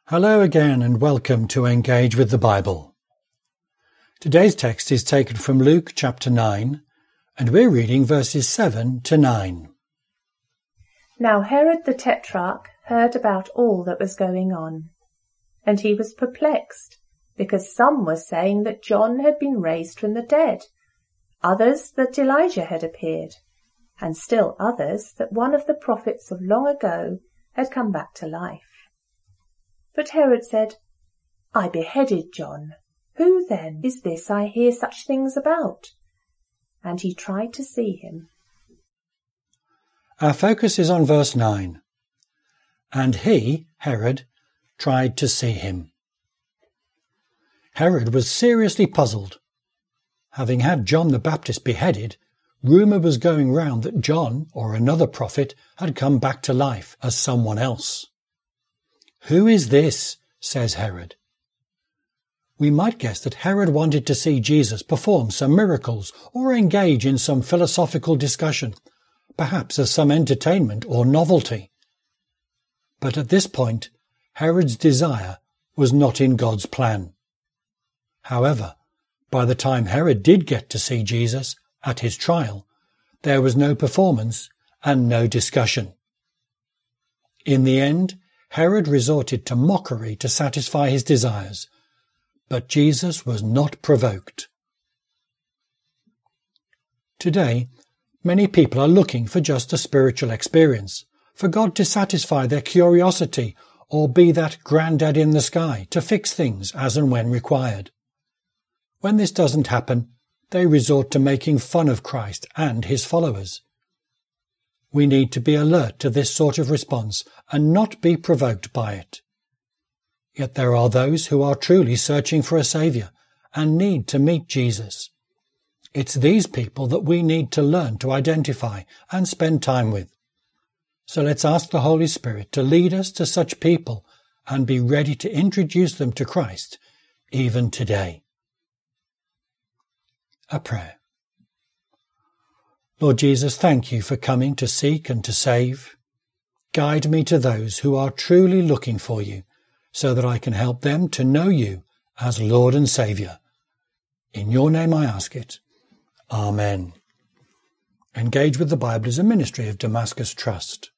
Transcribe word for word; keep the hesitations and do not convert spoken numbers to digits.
Hello again and welcome to Engage with the Bible. Today's text is taken from Luke chapter nine, and we're reading verses seven to nine. Now Herod the Tetrarch heard about all that was going on, and he was perplexed, because some were saying that John had been raised from the dead, others that Elijah had appeared, and still others that one of the prophets of long ago had come back to life. But Herod said, I beheaded John. Who then is this I hear such things about? And he tried to see him. Our focus is on verse nine. And he, Herod, tried to see him. Herod was seriously puzzled. Having had John the Baptist beheaded, rumour was going round that John, or another prophet, had come back to life as someone else. Who is this? Says Herod. We might guess that Herod wanted to see Jesus perform some miracles or engage in some philosophical discussion, perhaps as some entertainment or novelty. But at this point, Herod's desire was not in God's plan. However, by the time Herod did get to see Jesus at his trial, there was no performance and no discussion. In the end, Herod resorted to mockery to satisfy his desires, but Jesus was not provoked. Today, many people are looking for just a spiritual experience, for God to satisfy their curiosity or be that granddad in the sky to fix things as and when required. When this doesn't happen, they resort to making fun of Christ and his followers. We need to be alert to this sort of response and not be provoked by it. Yet there are those who are truly searching for a Saviour and need to meet Jesus. It's these people that we need to learn to identify and spend time with. So let's ask the Holy Spirit to lead us to such people and be ready to introduce them to Christ even today. A prayer. Lord Jesus, thank you for coming to seek and to save. Guide me to those who are truly looking for you, so that I can help them to know you as Lord and Saviour. In your name I ask it. Amen. Engage with the Bible is a ministry of Damascus Trust.